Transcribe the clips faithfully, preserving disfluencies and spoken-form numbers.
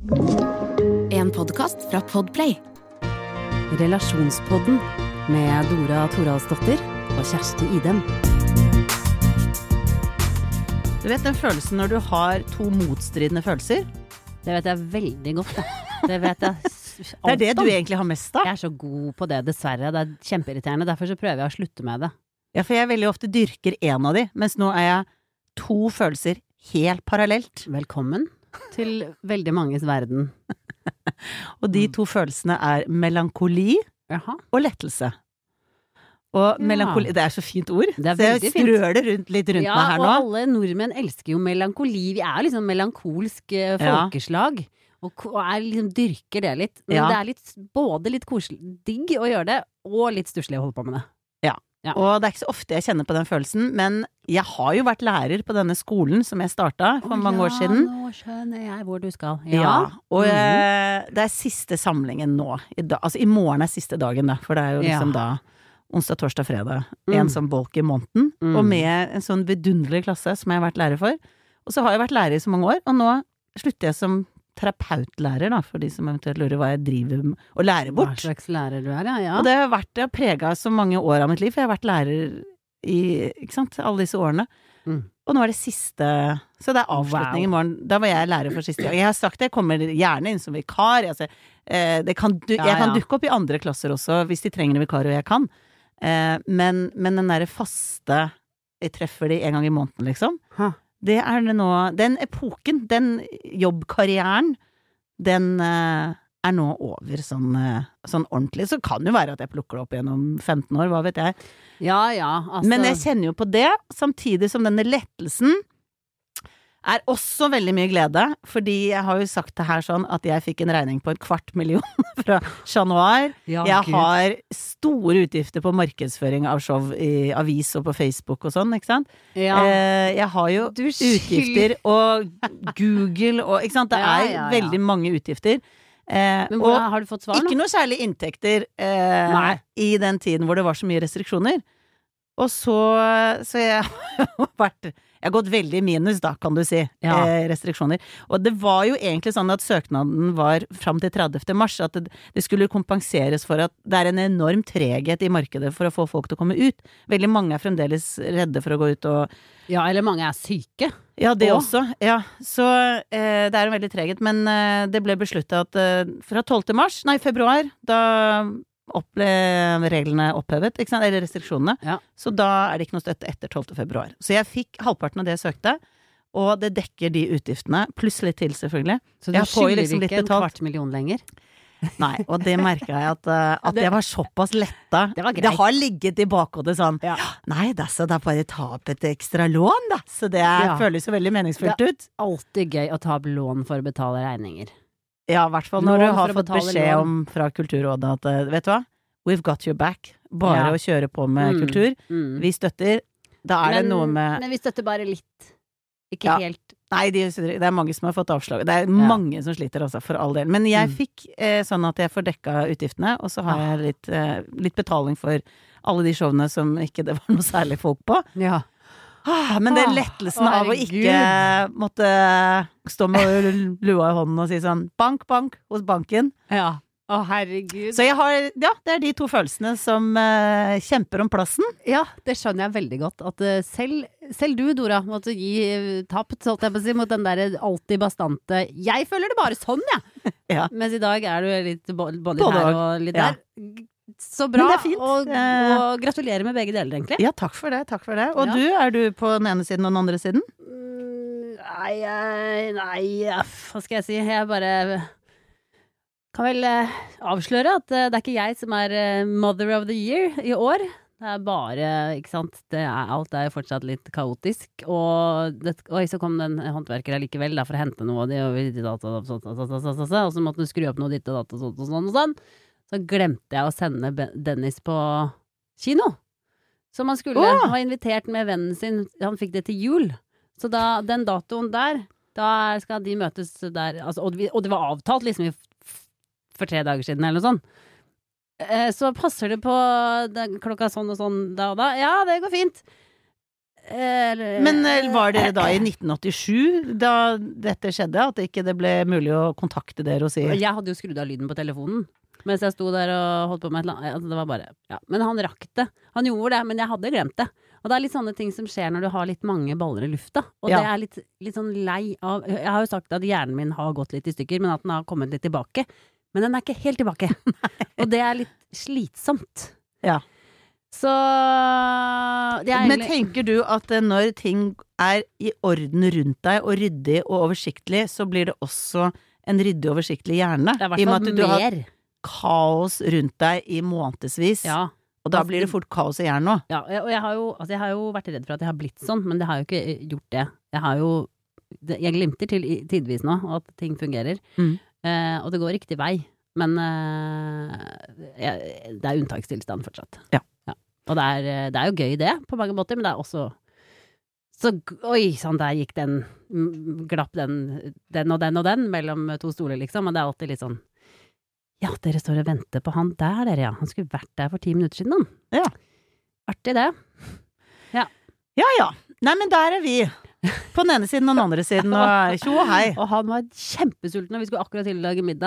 En podcast fra Podplay. Relasjonspodden med Dora Toralsdottir og Kjersti Idem. Du vet den følelsen når du har to motstridende følelser? Det vet jeg veldig godt. Det, det vet jeg alt om. Det er det du egentlig har mest av. Jeg er så god på det, dessverre. Det er kjempeirriterende. Derfor så prøver jeg å slutte med det. Ja, for jeg veldig ofte dyrker en av de, mens nå er jeg to følelser helt parallelt. Velkommen til veldig manges verden. Og de to følelsene er melankoli Jaha. og lettelse. Og Ja. melankoli, det er så fint ord. Det er så jeg veldig fint. strør det rundt, litt rundt Ja, meg her nå. og alle nordmenn elsker jo melankoli. Vi er liksom melankolsk eh, Ja. folkeslag. Og, ko- og er liksom dyrker det litt. Men Ja. det er litt, både litt koselig, digg å gjøre det, og litt stusslig å holde på med det. Ja. Og det er ikke så ofte jeg kjenner på den følelsen, men jeg har jo vært lærer på denne skolen som jeg starta for mange år siden. Nå skjønner jeg hvor du skal. Ja, og Mhm. eh, det er siste samlingen nå. I dag, altså i morgen er siste dagen da, for det er jo liksom Ja. da onsdag, torsdag, fredag. Mm. En sånn bolk i måneden, Mm. og med en sånn vidunderlig klasse som jeg har vært lærer for. Og så har jeg vært lærer i så mange år, og nå slutter jeg som terapeutlærer da, for de som eventuelt lurer hva jeg driver med å lære Hva bort. slags lærer du er, ja. ja. Og det har vært, det har preget så mange år av mitt liv, for jeg har vært lærer i, ikke sant, alle disse årene. Mm. Og nå er det siste, så det er avslutning Wow. i morgen. Da var jeg lærer for siste gang. Jeg har sagt det, jeg kommer gjerne inn som vikar. Altså, eh, det kan, du, Ja, jeg kan ja. dukke opp i andre klasser også, hvis de trenger en vikar, og jeg kan. Eh, men, men den derre faste, jeg treffer de en gang i måneden, liksom. Ha. Det er det nå, den epoken, den jobbkarrieren, den eh, er nå over sånn, eh, sånn ordentlig. Så kan det jo være at jeg plukker det opp gjennom femten år, hva vet jeg. Ja, ja, altså. Men jeg kjenner jo på det, samtidig som denne lettelsen er også veldig mye glede, fordi jeg har jo sagt det her sånn at jeg fikk en regning på et kvart million fra Chat Noir. Ja, Jeg Gud. har store utgifter på markedsføring av show i avis og på Facebook og sånn, ikke sant? ja. Eh, jeg har jo Du skyld- utgifter og Google og, ikke sant? Det Ja, er ja, ja. veldig mange utgifter. Eh, Men og hvordan, har du fått svar nå? ikke noe særlig inntekter eh, Nei. i den tiden hvor det var så mye restriksjoner. Og så, så jeg har vært Jeg har gått veldig i minus da, kan du si, Ja. eh, restriksjoner. Og det var jo egentlig sånn at søknaden var fram til tredivte mars, at det, det skulle kompenseres for at det er en enorm treghet i markedet for å få folk til å komme ut. Veldig mange er fremdeles redde for å gå ut og Ja, eller mange er syke. Ja, det Og? også. Ja, så eh, det er en veldig treghet, men eh, det ble besluttet at eh, fra tolvte mars, nei, februar, da opp, ble reglene opphevet, ikke sant, eller restriksjonene. Ja. Så da er det ikke noe støtte etter tolvte februar. Så jeg fikk halvparten av det jeg søkte, og det dekker de utgiftene, pluss litt til selvfølgelig. Så du Jeg får jo skylder liksom litt ikke en betalt. kvart million lenger. Nei, og det merket jeg at, eh, at Det- jeg var såpass letta. Det var greit. har ligget i bakhodet sånn, Ja. nei, da, så da bare ta opp et ekstra lån da, så det er, Ja. føles jo veldig meningsfullt Det- ut. Alltid gøy å ta opp lån for å betale regninger. Ja, i hvert fall når Lån du har for å fått betale beskjed lån. om fra Kulturrådet at, eh, vet du hva, we've got your back, bare Ja. å kjøre på med Mm, kultur, mm. vi støtter, da er det Men- noe med, Men vi støtter bare litt. Ikke Ja. helt. nei, de, det er mange som har fått avslag, det er mange som sliter altså, for all del, men jeg Mm. fikk eh, sånn at jeg får dekka utgiftene, og så har Ah. jeg litt, eh, litt betaling for alle de showene som ikke det var noe særlig folk på. Ja. Ah, men den Ah, lettelsen å, av å herregud. ikke måtte stå med lua i hånden og si sånn, bank, bank, hos banken. Ja. Å, herregud. Så jeg har, ja, det er de to følelsene som eh, kjemper om plassen. Ja, det skjønner jeg veldig godt. At eh, selv, selv du, Dora, måtte gi uh, tapt, holdt jeg på å si, mot den der alltid bastante 'jeg føler det bare sånn', jeg. Ja. Mens i dag er du litt bo- både, Både her og. og litt Ja. der. Så bra, Men det er fint. og, Eh. og gratulerer med begge deler, egentlig. Ja, takk for det, takk for det. Og Ja. du, er du på den ene siden og den andre siden? Mm, Nei, jeg- nei, aff, hva skal jeg si? Jeg bare kan vel eh, avsløre at eh, det er ikke jeg som er eh, mother of the year i år. Det er bare, ikke sant, det er, alt er jo fortsatt litt kaotisk, og det, oi, så kom det en håndverker allikevel da, for å hente noe, og, de, og, vi- og så måtte du skru opp noe ditt og datt og sånt og sånn og sånn. Så glemte jeg å sende Ben- Dennis på kino. Så man skulle Åh! ha invitert med vennen sin, han fikk det til jul. Så da, den datoen der, da skal de møtes der, altså, og, vi, og det var avtalt liksom i f- for tre dager siden eller noe sånt. Eh, så passer det på den, klokka sånn og sånn da og da. Ja, det går fint. Eller, Men eh, var dere da i nitten åttisju da dette skjedde, at det ikke det ble mulig å kontakte dere og si Jeg hadde jo skrudd av lyden på telefonen mens jeg sto der og holdt på med et eller annet. Altså, det var bare, ja. Men han rakk det. Han gjorde det, men jeg hadde glemt det. Og det er litt sånne ting som skjer når du har litt mange baller i lufta. Og Ja. det er litt, litt sånn lei av Jeg har jo sagt at hjernen min har gått litt i stykker, men at den har kommet litt tilbake. Men den er ikke helt tilbake. Og det er litt slitsomt. Ja. Så det er Men egentlig tenker du at eh, når ting er i orden rundt deg og ryddig og oversiktlig, så blir det også en ryddig og oversiktlig hjerne? Det er i I og hvert med fall at du har mer. kaos rundt deg i månedsvis. Ja. Og da Altså, blir det fort kaos i hjernen òg. Ja, og jeg har, jo, altså jeg har jo vært redd for at jeg har blitt sånn, men det har jo ikke eh, gjort det. Jeg har jo det, Jeg glimter til i- tidvis nå at ting fungerer. Mm. Eh, og det går riktig vei. Men eh, jeg, det er unntakstilstand fortsatt. Ja. Og det er, eh, det er jo gøy det, på mange måter, men det er også så g- Oi sann, der gikk den mm, Glapp den, den og den og den mellom to stoler, liksom. Og det er alltid litt sånn Ja, dere står og venter på han der, dere, ja. Han skulle vært der for ti minutter siden, han. Ja. Artig, det. Ja ja. Nei, men der er vi. På den ene siden og den andre siden, og tjo og hei. Og han var kjempesulten, og vi skulle akkurat til å lage middag.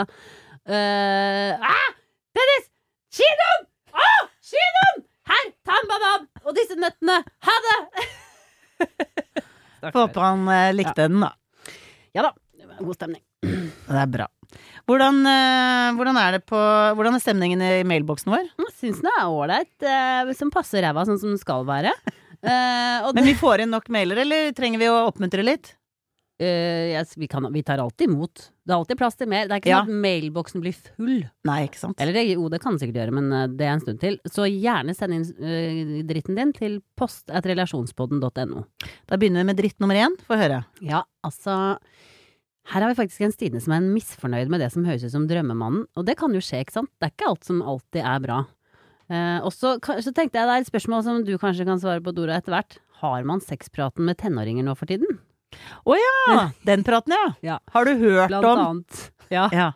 Uh, ah! Dennis! Kinoen! Å, kinoen! Her, ta en banan! Og disse nøttene! Ha det! Håper han eh, likte den, da. Ja da, det var god stemning. Det er bra. Hvordan, eh, hvordan er det på Hvordan er stemningen i mailboksen vår? Jeg syns den er ålreit, uh, som passer ræva sånn som den skal være. Uh, og Men vi får inn nok mailer, eller trenger vi å oppmuntre litt? Uh, yes, vi, kan, vi tar alltid imot. Det er alltid plass til mer. Det er ikke Ja. sånn at mailboksen blir full. Nei, ikke sant? Eller det, jo, det kan det sikkert gjøre, men uh, det er en stund til. Så gjerne send inn uh, dritten din til post at relasjonspodden punktum no. Da begynner vi med dritt nummer én. Få høre. Ja, altså her har vi faktisk en Stine som er misfornøyd med det som høres ut som drømmemannen. Og det kan jo skje, ikke sant? Det er ikke alt som alltid er bra. Uh, og så, så tenkte jeg det er et spørsmål som du kanskje kan svare på, Dora, etter hvert. Har man sexpraten med tenåringer nå for tiden? Å ja! Den praten, ja. Ja. Har du hørt Blant om annet. Ja. Ja.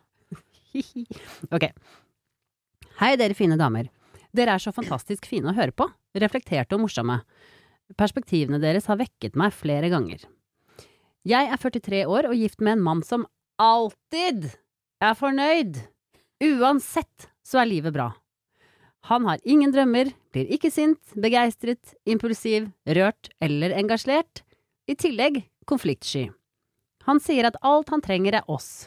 Ok. Hei dere fine damer. Dere er så fantastisk fine å høre på. Reflekterte og morsomme. Perspektivene deres har vekket meg flere ganger. Jeg er førtitre år og gift med en mann som alltid er fornøyd. Uansett så er livet bra. Han har ingen drømmer, blir ikke sint, begeistret, impulsiv, rørt eller engasjert. I tillegg konfliktsky. Han sier at alt han trenger er oss.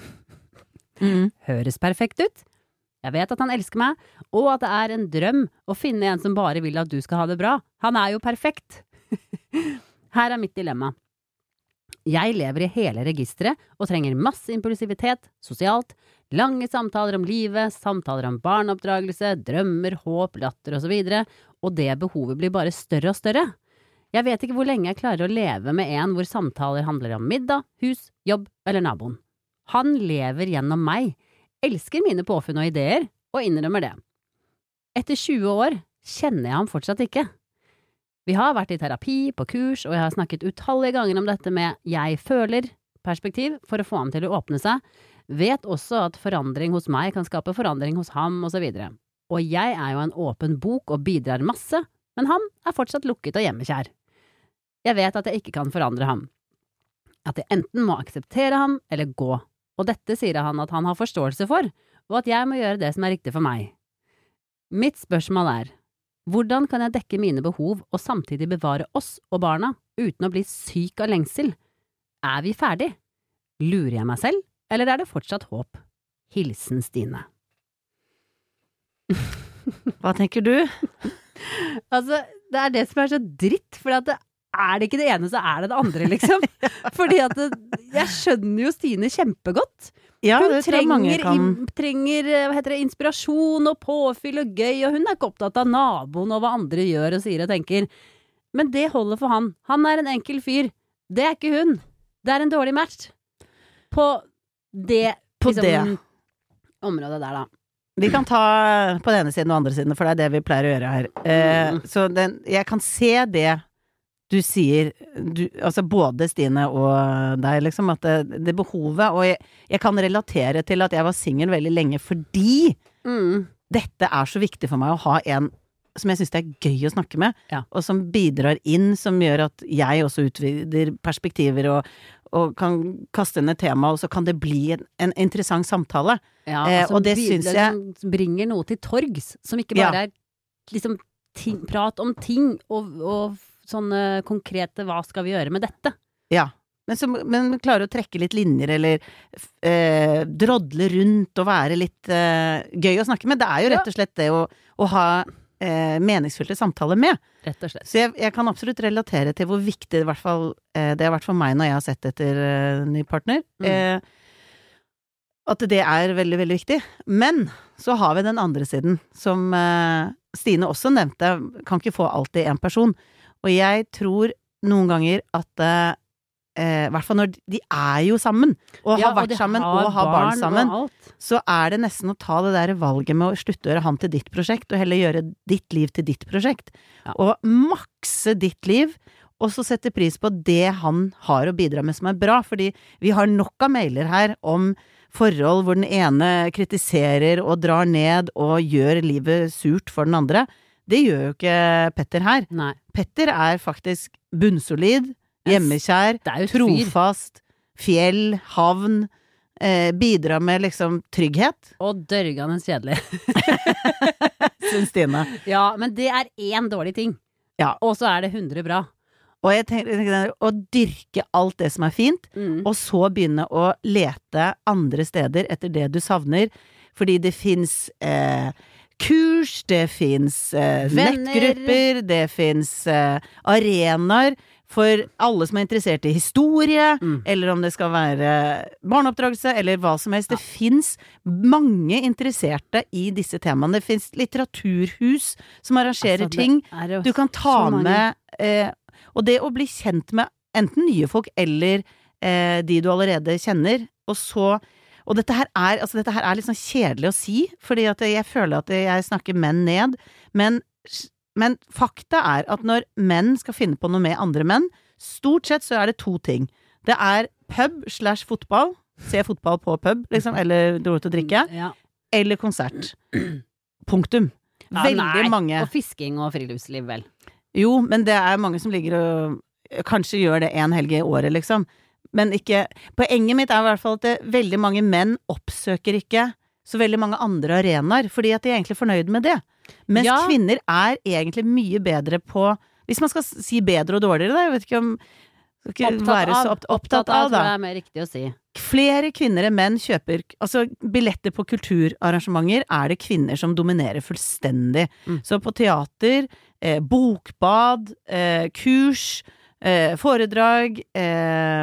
Mm. Høres perfekt ut. Jeg vet at han elsker meg, og at det er en drøm å finne en som bare vil at du skal ha det bra. Han er jo perfekt. Her er mitt dilemma. Jeg lever i hele registeret og trenger masse impulsivitet, sosialt, lange samtaler om livet, samtaler om barneoppdragelse, drømmer, håp, latter og så videre, og det behovet blir bare større og større. Jeg vet ikke hvor lenge jeg klarer å leve med en hvor samtaler handler om middag, hus, jobb eller naboen. Han lever gjennom meg, elsker mine påfunn og ideer, og innrømmer det. Etter tjue år kjenner jeg ham fortsatt ikke. Vi har vært i terapi, på kurs, og jeg har snakket utallige ganger om dette med jeg føler perspektiv for å få ham til å åpne seg, vet også at forandring hos meg kan skape forandring hos ham, og så videre. Og jeg er jo en åpen bok og bidrar masse, men han er fortsatt lukket og hjemmekjær. Jeg vet at jeg ikke kan forandre ham. At jeg enten må akseptere ham eller gå, og dette sier han at han har forståelse for, og at jeg må gjøre det som er riktig for meg. Mitt spørsmål er, hvordan kan jeg dekke mine behov og samtidig bevare oss og barna uten å bli syk av lengsel? Er vi ferdig? Lurer jeg meg selv, eller er det fortsatt håp? Hilsen Stine. Hva tenker du? Altså, det er det som er så dritt, for at det er det ikke det ene, så er det det andre, liksom. Fordi at det, jeg skjønner jo Stine kjempegodt. Ja, Hun det tror jeg mange trenger, kan. im- trenger hva heter det, inspirasjon og påfyll og gøy, og hun er ikke opptatt av naboen og hva andre gjør og sier og tenker. Men det holder for han. Han er en enkel fyr. Det er ikke hun. Det er en dårlig match. På det, På liksom, det. området der, da. Vi kan ta på den ene siden og andre siden, for det er det vi pleier å gjøre her. Eh, Mm. så den, jeg kan se det du sier, du, altså både Stine og deg, liksom, at det, det behovet, og jeg, jeg kan relatere til at jeg var singel veldig lenge fordi Mm. dette er så viktig for meg å ha en som jeg synes det er gøy å snakke med, Ja. og som bidrar inn, som gjør at jeg også utvider perspektiver og, og kan kaste inn et tema, og så kan det bli en, en interessant samtale. Ja, Eh, altså, og det bi- synes jeg- som bringer noe til torgs, som ikke Ja. bare er liksom ting, prat om ting, og, og sånne konkrete, hva skal vi gjøre med dette? Ja. Men, som, men klarer å trekke litt linjer, eller eh, drodle rundt og være litt eh, gøy å snakke med. Det er jo rett og slett det å, å ha eh, meningsfylte samtaler med. Rett og slett. Så jeg, jeg kan absolutt relatere til hvor viktig det, i hvert fall, eh, det har vært for meg når jeg har sett etter eh, ny partner. Mm. Eh, at det er veldig, veldig viktig. Men så har vi den andre siden, som eh, Stine også nevnte, kan ikke få alltid en person. Og jeg tror noen ganger at eh, i hvert fall når de er jo sammen, og Ja, har vært de sammen, og har barn sammen, og alt. så er det nesten å ta det der valget med å slutte å gjøre han til ditt prosjekt, og heller gjøre ditt liv til ditt prosjekt. Ja. Og makse ditt liv, og så sette pris på det han har å bidra med som er bra, fordi vi har nok av mailer her om forhold hvor den ene kritiserer og drar ned og gjør livet surt for den andre. Det gjør jo ikke Petter her. Nei. Petter er faktisk bunnsolid, hjemmekjær, Det er jo et fyr. trofast, fjell, havn, eh, bidrar med liksom trygghet, Og dørgende kjedelig. synes Stine. Ja, men det er én dårlig ting. Ja. Og så er det hundre bra. Og jeg tenker, jeg tenker å dyrke alt det som er fint, Mm. og så begynne å lete andre steder etter det du savner, fordi det finnes eh, kurs, det finnes eh, Venner. nettgrupper, det finnes eh, arenaer for alle som er interessert i historie, Mm. eller om det skal være barneoppdragelse, eller hva som helst. Det finnes mange interesserte i disse temaene. Det finnes litteraturhus som arrangerer Altså, det ting. er jo Du kan ta så mange. med eh, Og det å bli kjent med enten nye folk eller eh, de du allerede kjenner, og så Og dette her er, altså dette her er litt sånn kjedelig å si, fordi at jeg føler at jeg snakker menn ned, men, men fakta er at når menn skal finne på noe med andre menn, stort sett så er det to ting. Det er pub slash fotball, se fotball på pub, liksom, eller dro ut og drikke, Ja. eller konsert. Punktum. Ja, Veldig nei. mange. Og fisking og friluftsliv, vel. Jo, men det er mange som ligger og kanskje gjør det en helg i året, liksom. Men ikke Poenget mitt er i hvert fall at det, veldig mange menn oppsøker ikke så veldig mange andre arenaer, fordi at de er egentlig fornøyd med det. Mens Ja. kvinner er egentlig mye bedre på, hvis man skal si bedre og dårligere, da, jeg vet ikke om skal ikke Opptatt være så av, opp, opptatt av, tror jeg da. er mer riktig å si. Flere kvinner enn menn kjøper altså billetter på kulturarrangementer, er det kvinner som dominerer fullstendig. Mm. Så på teater, eh, bokbad, eh, kurs, eh, foredrag, eh,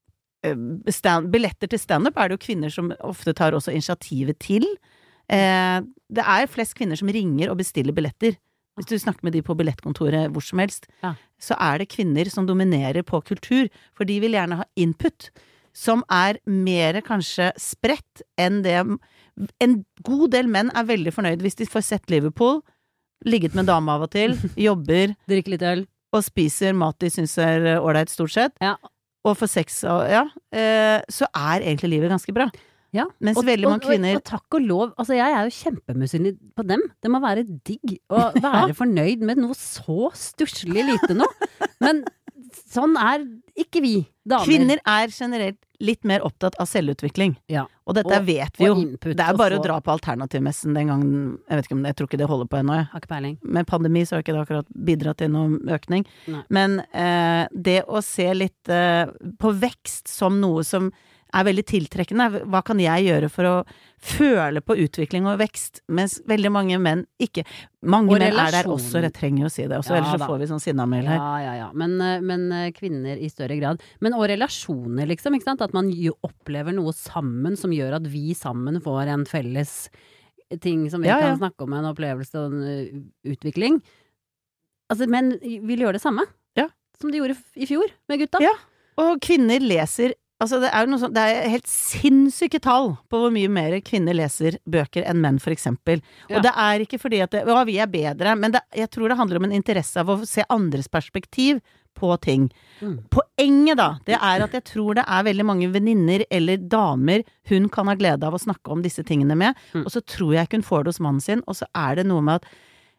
stand, billetter til stand-up er det jo kvinner som ofte tar også initiativet til. Eh, det er flest kvinner som ringer og bestiller billetter. Hvis du snakker med de på billettkontoret hvor som helst, Ja. så er det kvinner som dominerer på kultur, for de vil gjerne ha input, som er mer kanskje spredt enn det. En god del menn er veldig fornøyd hvis de får sett Liverpool, ligget med dame av og til, jobber Drikke litt øl. og spiser mat de syns er ålreit, stort sett, Ja. og får sex og ja, eh, så er egentlig livet ganske bra. Ja. Mens Og, veldig og, mange kvinner og, og takk og lov, altså jeg er jo kjempemisunnelig på dem. Det må være digg å være fornøyd med noe så stusslig lite nå. Men sånn er ikke vi damer. Kvinner er generelt litt mer opptatt av selvutvikling. Ja. Og dette Og- vet vi jo. og input, Det er og bare få- å dra på alternativmessen den gangen. Jeg vet ikke om det, jeg tror ikke det holder på ennå. jeg. Har ikke peiling. Med pandemi så har ikke det akkurat bidratt til noen økning. Nei. Men eh, det å se litt eh, på vekst som noe som er veldig tiltrekkende, hva kan jeg gjøre for å føle på utvikling og vekst, mens veldig mange menn ikke. Mange Og menn er der relasjon. også, jeg trenger å si det også, Ja, ellers så da. får vi sånn sinnamail her. Ja, ja, ja. Men, eh, men eh, kvinner i større grad. Men og relasjoner, liksom. Ikke sant? At man jo opplever noe sammen som gjør at vi sammen får en felles ting som vi Ja, ja. kan snakke om, en opplevelse og en eh, utvikling. Altså, menn vil gjøre det samme. Ja. Som de gjorde f- i fjor med gutta. Ja. Og kvinner leser Altså det er jo noe sånt, det er helt sinnssyke tall på hvor mye mer kvinner leser bøker enn menn, for eksempel. Ja. Og det er ikke fordi at det, ja, vi er bedre, men det, jeg tror det handler om en interesse av å se andres perspektiv på ting. Mm. Poenget da, det er at jeg tror det er veldig mange venninner eller damer hun kan ha glede av å snakke om disse tingene med, Mm. og så tror jeg ikke hun får det hos mannen sin, og så er det noe med at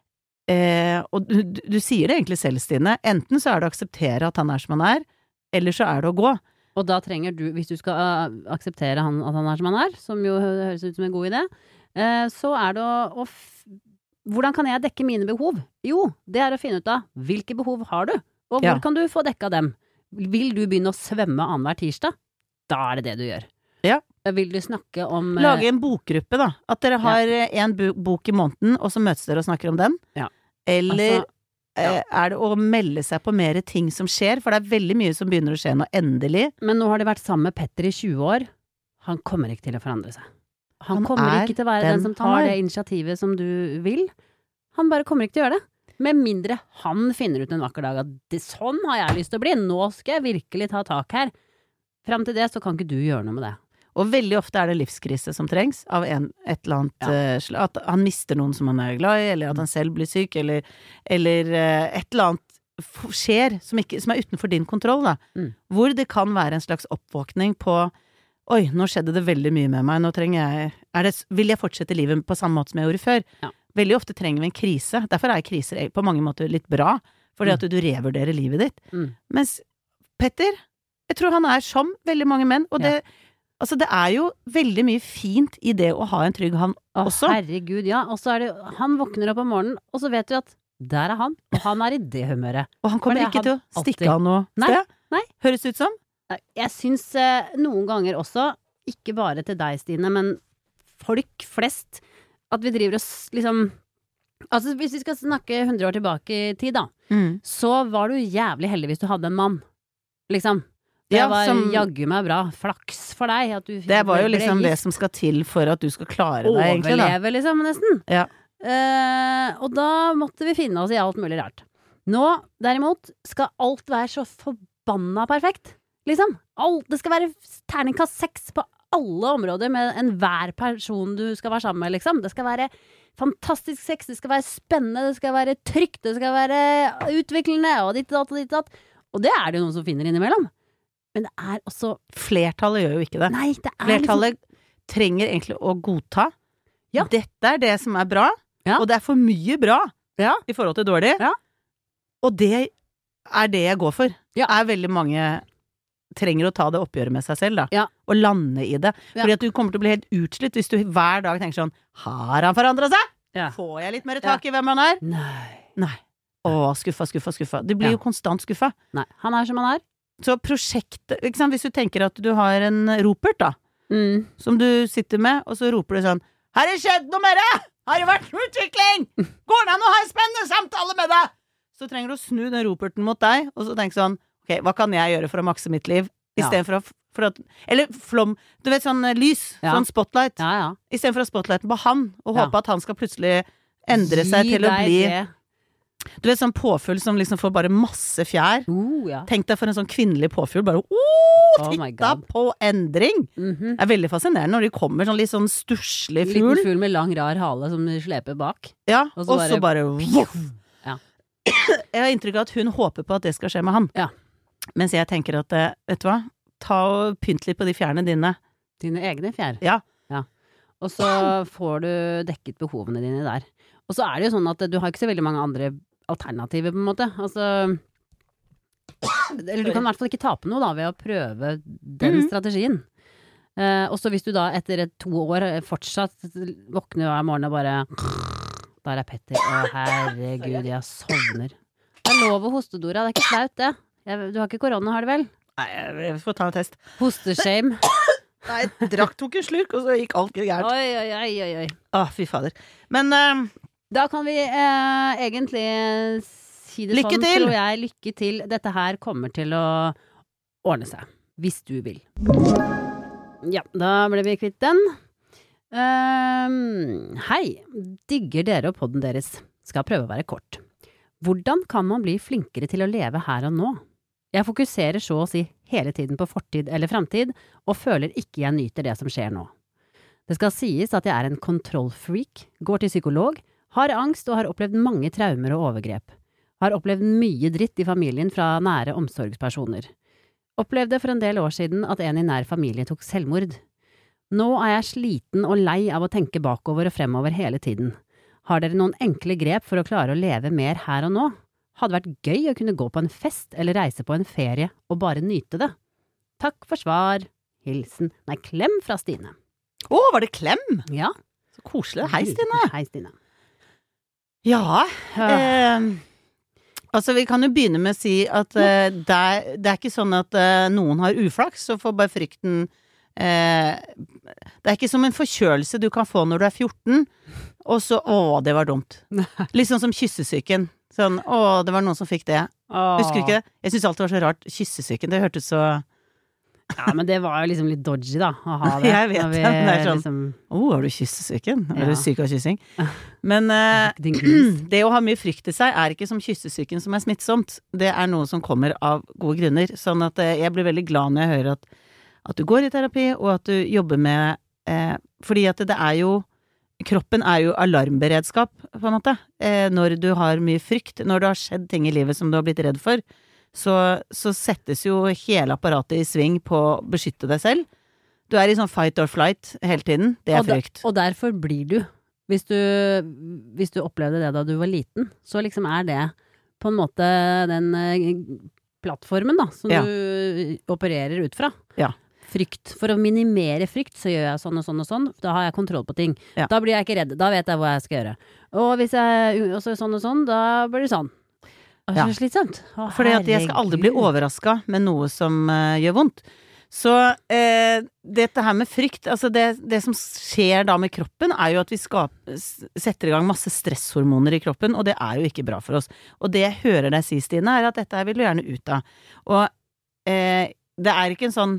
eh, og du, du, du sier det egentlig selv, Stine, enten så er det å akseptere at han er som han er, eller så er det å gå. Og da trenger du, hvis du skal uh, akseptere han, at han er som han er, som jo høres ut som en god idé, uh, så er det å, å f- hvordan kan jeg dekke mine behov? Jo, det er å finne ut av hvilke behov har du, og hvor Ja. kan du få dekka dem? Vil du begynne å svømme annenhver tirsdag? Da er det det du gjør. Ja. Vil du snakke om uh, Lage en bokgruppe da, at dere har eh, en bu- bok i måneden, og så møtes dere og snakker om den. Ja. Eller Altså, ja. eh, er det å melde seg på mer ting som skjer, for det er veldig mye som begynner å skje nå, endelig. Men nå har de vært sammen med Petter i tjue år. Han kommer ikke til å forandre seg. Han, Han kommer er ikke til å være den den som han tar er. det initiativet som du vil. Han bare kommer ikke til å gjøre det. Med mindre han finner ut en vakker dag at det, sånn har jeg lyst til å bli. Nå skal jeg virkelig ta tak her. Fram til det så kan ikke du gjøre noe med det. Og veldig ofte er det livskrise som trengs av en, et eller annet Ja. eh, sl- at han mister noen som han er glad i, eller at han selv blir syk, eller, eller eh, et eller annet f- skjer som, ikke, som er utenfor din kontroll, da. Mm. Hvor det kan være en slags oppvåkning på oi, nå skjedde det veldig mye med meg, nå trenger jeg er det, vil jeg fortsette livet på samme måte som jeg gjorde før? Ja. Veldig ofte trenger vi en krise. Derfor er kriser på mange måter litt bra, fordi Mm. at du revurderer livet ditt. Mm. Mens Petter, jeg tror han er som veldig mange menn, og det, altså det er jo veldig mye fint i det å ha en trygg havn Å, også. herregud, ja. Og så er det Han våkner opp om morgenen, og så vet du at der er han, og han er i det humøret. Og han kommer For det ikke er til å han stikke alltid. av noe Nei, sted. nei. Høres ut som. Jeg syns eh, noen ganger også, ikke bare til deg, Stine, men folk flest, at vi driver og s- liksom Altså, hvis vi skal snakke hundre år tilbake i tid, da, Mm. så var du jævlig heldig hvis du hadde en mann. Liksom. Det Ja, var som- jaggu meg bra. Flaks for deg at du Det var jo ble liksom det gift. som skal til for at du skal klare deg, egentlig, da. Overleve, liksom, nesten. Ja. Eh, og da måtte vi finne oss i alt mulig rart. Nå, derimot, skal alt være så forbanna perfekt. Liksom. Alt, det skal være terningkast seks på alle områder med enhver person du skal være sammen med, liksom. Det skal være fantastisk sex, det skal være spennende, det skal være trygt, det skal være utviklende, og ditt og datt og ditt og datt. Og det er det jo noen som finner innimellom. Men det er også Flertallet gjør jo ikke det. Nei, det er Flertallet trenger egentlig å godta. Ja. Dette er det som er bra, Ja. og det er for mye bra Ja. i forhold til dårlig. Ja. Og det er det jeg går for. Ja. Er veldig mange trenger å ta det oppgjøret med seg selv, da. Ja. Og lande i det. Ja. Fordi at du kommer til å bli helt utslitt hvis du hver dag tenker sånn har han forandret seg? Ja. Får jeg litt mer tak i hvem han er? Nei. Nei. Å, skuffa, skuffa, skuffa. Du blir Ja. jo konstant skuffa. Nei. Han er som han er. Så prosjektet, ikke sant, hvis du tenker at du har en ropert, da, Mm. som du sitter med, og så roper du sånn har det skjedd noe med det? Har det vært noe utvikling? Går det an å ha en spennende samtale med deg? Så trenger du å snu den roperten mot deg, og så tenke sånn ok, hva kan jeg gjøre for å makse mitt liv? I Ja. stedet for å for at, eller flom, du vet sånn eh, lys, Ja. sånn spotlight. Ja, ja. I stedet for å ha spotlighten på han, og Ja. håpe at han skal plutselig endre seg Gi til å deg bli det. du vet sånn påfugl som liksom får bare masse fjær. Oh, ja. Tenk deg for en sånn kvinnelig påfugl, bare åh, Oh my titta God. på endring! Mhm. Det er veldig fascinerende når de kommer sånn litt sånn stusslig Liten fugl. fugl med lang, rar hale som de sleper bak. Ja, Og og så så bare, voff! Ja. Jeg har inntrykk av at hun håper på at det skal skje med han. Ja. Mens jeg tenker at, eh, vet du hva, ta og pynt litt på de fjærene dine. Dine egne fjær. Ja. Ja. Og så får du dekket behovene dine der. Og så er det jo sånn at du har ikke så veldig mange andre alternativer, på en måte. Altså Eller du kan i hvert fall ikke tape noe da ved å prøve den Mhm. strategien. Eh, og så hvis du da etter et, to år fortsatt våkner hver morgen og bare Der er Petter. Å herregud, jeg sovner. Det er lov å hoste, Dora. Det er ikke flaut, det. Jeg, du har ikke korona, har du vel? Nei, jeg får ta en test. Hosteshame. Nei, jeg drakk, tok en slurk, og så gikk alt gærent. Oi, oi, oi, oi, oi. Å, fy fader. Men eh, Da kan vi eh, egentlig si det Lykke sånn, til! tror jeg. Lykke til. Dette her kommer til å ordne seg. Hvis du vil. Ja, da ble vi kvitt den. Ehm, hei. Digger dere og podden deres. Skal prøve å være kort. Hvordan kan man bli flinkere til å leve her og nå? Jeg fokuserer så å si hele tiden på fortid eller fremtid, og føler ikke jeg nyter det som skjer nå. Det skal sies at jeg er en kontrollfreak, går til psykolog, har angst og har opplevd mange traumer og overgrep. Har opplevd mye dritt i familien fra nære omsorgspersoner. Opplevde for en del år siden at en i nær familie tok selvmord. Nå er jeg sliten og lei av å tenke bakover og fremover hele tiden. Har dere noen enkle grep for å klare å leve mer her og nå? Hadde vært gøy å kunne gå på en fest eller reise på en ferie og bare nyte det. Takk for svar. Hilsen, nei, klem fra Stine. Å, var det klem? Ja. Så koselig. Hei, Stine. Hei, Stine. Ja, eh, altså vi kan jo begynne med å si at eh, det, er, det er ikke sånn at eh, noen har uflaks, så får bare frykten eh, det er ikke som en forkjølelse du kan få når du er fjorten, og så, å, det var dumt. Litt sånn som kyssesyken. Sånn, å, det var noen som fikk det. Husker du ikke det? Jeg synes alltid det var så rart. Kyssesyken, det hørtes så... Ja, men det var jo liksom litt dodgy da, å ha det. Jeg vet det, det er sånn, liksom... å, har du kyssesyken? Ja. Er du syk av kyssing? Men eh, det å ha mye frykt i seg er ikke som kyssesyken som er smittsomt. Det er noe som kommer av gode grunner. Sånn at eh, jeg blir veldig glad når jeg hører at, at du går i terapi, og at du jobber med eh, fordi at det er jo kroppen er jo alarmberedskap, på en måte. Eh, når du har mye frykt, når det har skjedd ting i livet som du har blitt redd for, så, så settes jo hele apparatet i sving på å beskytte deg selv. Du er i sånn fight or flight hele tiden. Det er og frykt. Da, og derfor blir du. Hvis du, hvis du opplevde det da du var liten, så liksom er det på en måte den eh, plattformen da, som Ja. du opererer ut fra. Ja. Frykt. For å minimere frykt, så gjør jeg sånn og sånn og sånn. Da har jeg kontroll på ting. Ja. Da blir jeg ikke redd. Da vet jeg hva jeg skal gjøre. Og hvis jeg også sånn og sånn, da blir det sånn. Det er Ja. så slitsomt. Å, Fordi at jeg skal aldri bli herregud. overrasket med noe som eh, gjør vondt. Så eh, dette her med frykt, altså det, det som skjer da med kroppen, er jo at vi skap, s- setter i gang masse stresshormoner i kroppen, og det er jo ikke bra for oss. Og det jeg hører deg si, Stine, er at dette her vil du gjerne ut av. Og eh, det er ikke en sånn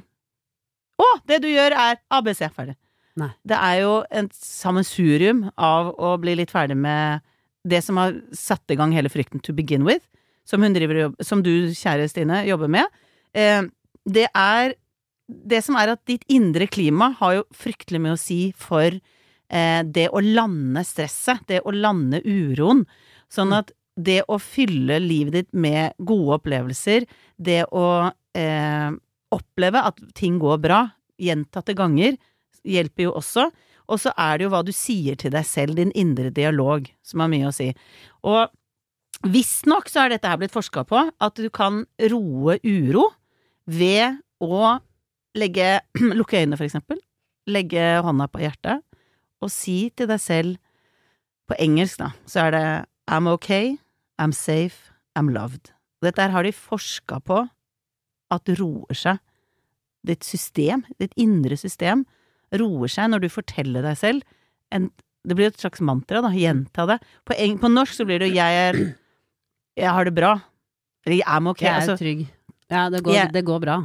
å, det du gjør er A B C, ferdig. Nei. Det er jo et sammensurium av å bli litt ferdig med det som har satt i gang hele frykten to begin with, som hun driver og jobb, som du, kjære Stine, jobber med. Eh, det er det som er at ditt indre klima har jo fryktelig mye å si for eh, det å lande stresset, det å lande uroen. Sånn at det å fylle livet ditt med gode opplevelser, det å eh, oppleve at ting går bra, gjentatte ganger, hjelper jo også. Og så er det jo hva du sier til deg selv, din indre dialog, som har mye å si. Og visstnok så er dette her blitt forsket på, at du kan roe uro ved å legge, lukke øynene for eksempel, legge hånda på hjertet, og si til deg selv, på engelsk da, så er det I'm okay, I'm safe, I'm loved. Dette her har de forsket på, at roer seg. Ditt system, ditt indre system, roer seg når du forteller deg selv, en, det blir et slags mantra da, gjenta det. På, eng, på norsk så blir det jeg er, jeg har det bra, eller I'm okay. Jeg er Altså, trygg. Ja, det går, Jeg- det går bra.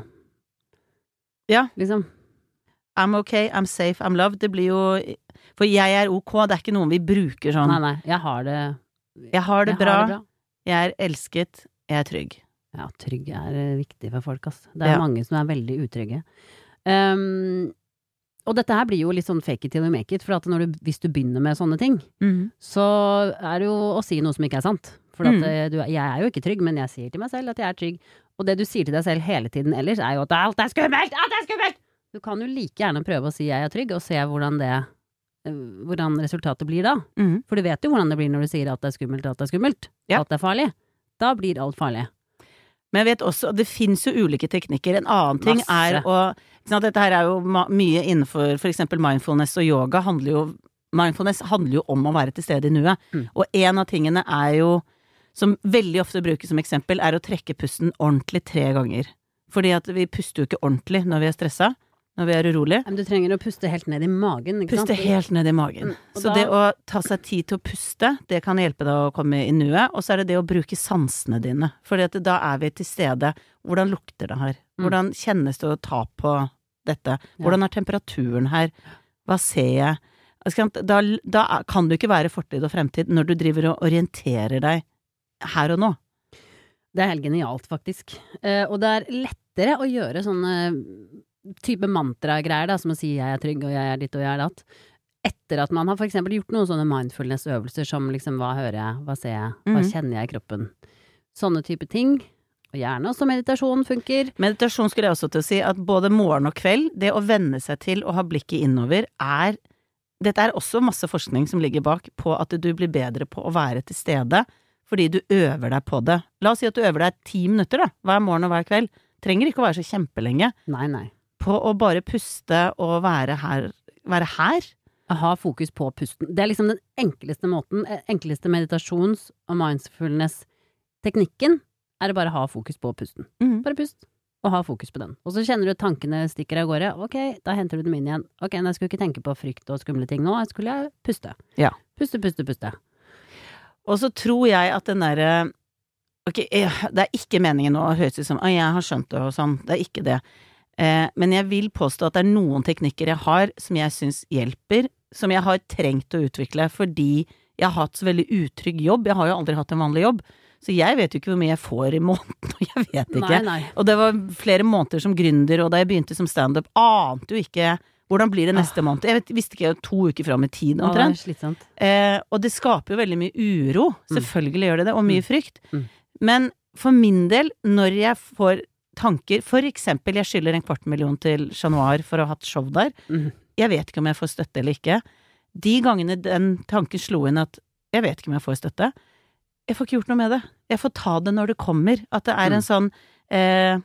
Ja. Liksom. I'm okay, I'm safe, I'm loved. Det blir jo, for jeg er ok, det er ikke noen vi bruker sånn. Nei, nei, jeg har det Jeg har det, jeg bra, har det bra. jeg er elsket, jeg er trygg. Ja, trygg er eh, viktig for folk, ass. Det er Ja. mange som er veldig utrygge. Um, og dette her blir jo litt sånn fake it till you make it, for at når du, hvis du begynner med sånne ting, så er det jo å si noe som ikke er sant. For at Mm. eh, du, jeg er jo ikke trygg, men jeg sier til meg selv at jeg er trygg. Og det du sier til deg selv hele tiden ellers, er jo at alt er skummelt! Alt er skummelt! Du kan jo like gjerne prøve å si jeg er trygg, og se hvordan det eh, hvordan resultatet blir da. Mhm. For du vet jo hvordan det blir når du sier at det er skummelt, at det er skummelt. Ja. At det er farlig. Da blir alt farlig. Men jeg vet også, det finnes jo ulike teknikker. En annen ting Masse. er å, ikke sant, dette her er jo ma mye innenfor for eksempel mindfulness og yoga handler jo, mindfulness handler jo om å være til stede i nuet. Mm. Og en av tingene er jo, som veldig ofte brukes som eksempel, er å trekke pusten ordentlig tre ganger. Fordi at vi puster jo ikke ordentlig når vi er stresset, når vi er urolig. Men du trenger å puste helt ned i magen, ikke sant? Puste helt ned i magen. Mm, og Så da- det å ta seg tid til å puste, det kan hjelpe deg å komme i nuet, og så er det det å bruke sansene dine, fordi at da er vi til stede. Hvordan lukter det her? Mm. Hvordan kjennes det å ta på dette? Hvordan er temperaturen her? Hva ser jeg? Ikke sant? Da, da kan du ikke være fortid og fremtid når du driver og orienterer deg her og nå. Det er helt genialt, faktisk. Eh, og det er lettere å gjøre sånne type mantra-greier, da, som å si jeg er trygg, og jeg er ditt, og jeg er datt, etter at man har for eksempel gjort noen sånne mindfulness-øvelser som liksom hva hører jeg, hva ser jeg, hva Mhm. kjenner jeg i kroppen. Sånne type ting. Og gjerne også meditasjon funker. Meditasjon skulle jeg også til å si at både morgen og kveld, det å venne seg til å ha blikket innover, er dette er også masse forskning som ligger bak på at du blir bedre på å være til stede, fordi du øver deg på det. La oss si at du øver deg ti minutter da, hver morgen og hver kveld. Trenger ikke å være så kjempelenge. Nei, nei. På å bare puste og være her. Være her. Ha fokus på pusten. Det er liksom den enkleste måten, enkleste meditasjons- og mindfulness-teknikken er å bare ha fokus på pusten. Mm. Bare pust, og ha fokus på den. Og så kjenner du at tankene stikker av gårde. Ok, da henter du dem inn igjen. Ok, nå skulle jeg ikke tenke på frykt og skumle ting nå, jeg skulle puste. Ja. Puste, puste, puste. Og så tror jeg at den der, ok, det er ikke meningen å høres ut som, å, jeg har skjønt det og sånn, det er ikke det. Eh, men jeg vil påstå at det er noen teknikker jeg har som jeg synes hjelper, som jeg har trengt å utvikle, fordi jeg har hatt så veldig utrygg jobb. Jeg har jo aldri hatt en vanlig jobb, så jeg vet jo ikke hvor mye jeg får i måneden, og jeg vet ikke. Nei, nei. Og det var flere måneder som gründer, og da jeg begynte som stand-up, ante jo ikke hvordan blir det neste ah. måned. Jeg vet, visste ikke to uker frem i tid, omtrent. Ah, det er slitsomt. Eh, og det skaper jo veldig mye uro, selvfølgelig gjør det det, og mye frykt. Mm. Men for min del, når jeg får tanker, for eksempel jeg skylder en kvart million til Chat Noir for å ha hatt show der, Mm. jeg vet ikke om jeg får støtte eller ikke. De gangene den tanken slo inn at jeg vet ikke om jeg får støtte, jeg får ikke gjort noe med det. Jeg får ta det når det kommer. At det er Mm. en sånn eh,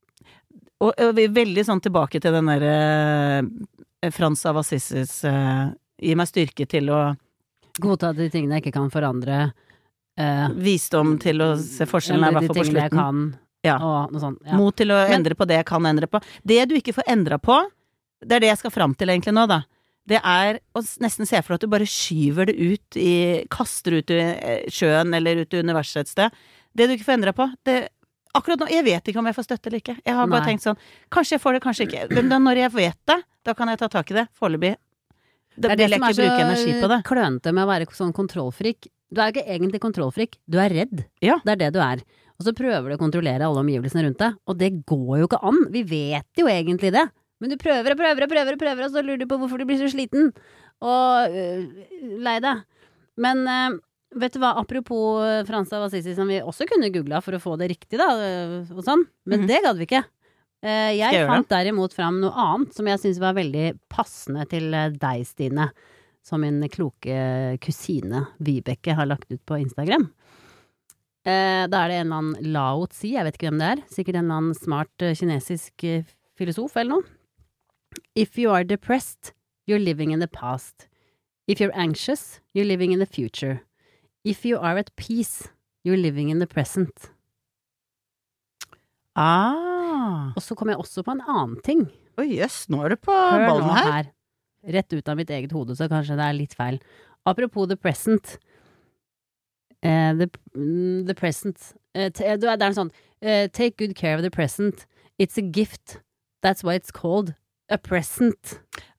og, og vi er veldig sånn tilbake til den der eh, Frans av Assisis eh, gi meg styrke til å Godta de tingene jeg ikke kan forandre. Eh, visdom til å se forskjellen er i eller hvert de fall på tingene jeg slutten. kan, Ja. og noe sånt. Ja. Mot til å Men- endre på det jeg kan endre på. Det du ikke får endra på, det er det jeg skal fram til egentlig nå, da. Det er å s- nesten se for deg at du bare skyver det ut i, kaster ut i eh, sjøen eller ut i universet et sted. Det du ikke får endra på, det akkurat nå, jeg vet ikke om jeg får støtte eller ikke. Jeg har bare Nei. tenkt sånn, kanskje jeg får det, kanskje ikke. Men da, når jeg vet det, da kan jeg ta tak i det. Foreløpig. Da Det er vil det jeg som ikke bruke er energi på så det. klønete med å være sånn kontrollfrik. Du er ikke egentlig kontrollfrik, du er redd. Ja. Det er det du er. Og så prøver du å kontrollere alle omgivelsene rundt deg, og det går jo ikke an. Vi vet jo egentlig det. Men du prøver og prøver og prøver, og prøver, og så lurer du på hvorfor du blir så sliten og øh, lei deg. Men øh, vet du hva, apropos øh, Frans av Assisi, som vi også kunne googla for å få det riktig, da, øh, og sånn. Men Mhm. det gadd vi ikke. Eh, Skal jeg jeg gjøre fant derimot fram noe annet som jeg syns var veldig passende til eh, deg, Stine. Som min kloke kusine Vibeke har lagt ut på Instagram. Eh, da er det en eller annen Lao Tzu, jeg vet ikke hvem det er. Sikkert en eller annen smart eh, kinesisk eh, filosof eller noe. If you are depressed, you're living in the past. If you're anxious, you're living in the future. If you are at peace, you're living in the present. Ah. Og så kom jeg også på en annen ting. Oi, jøss, nå er du på Hør ballen nå her. her. Rett ut av mitt eget hode, så kanskje det er litt feil. Apropos the present. Eh, the, mm, the present. Eh, t- det er det er en sånn eh, take good care of the present. It's a gift. That's why it's called a present.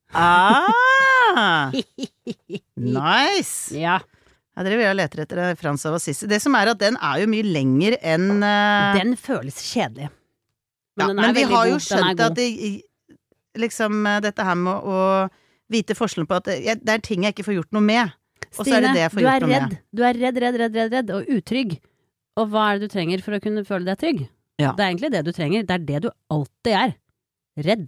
Ah! Nice! Ja. Jeg driver og leter etter det, Frans av Assisi. Det som er at den er jo mye lenger enn uh, Den føles kjedelig. ja, den er men vi veldig har jo god. Den er skjønt god. at det, liksom eh, dette her med å vite forskjellen på at det, jeg, det er ting jeg ikke får gjort noe med. Og så er det det jeg får du gjort er noe redd. med. Du er redd, redd, redd, redd, redd, og utrygg. Og hva er det du trenger for å kunne føle deg trygg? Ja. Det er egentlig det du trenger. Det er det du alltid er. Redd.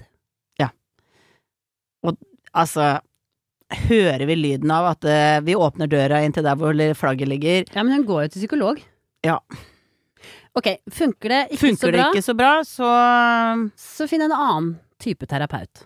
Altså, hører vi lyden av at uh, vi åpner døra inn til der hvor flagget ligger? Ja, men hun går jo til psykolog. Ja. Ok, funker det ikke Funker så det bra, ikke så bra, så så finn en annen type terapeut.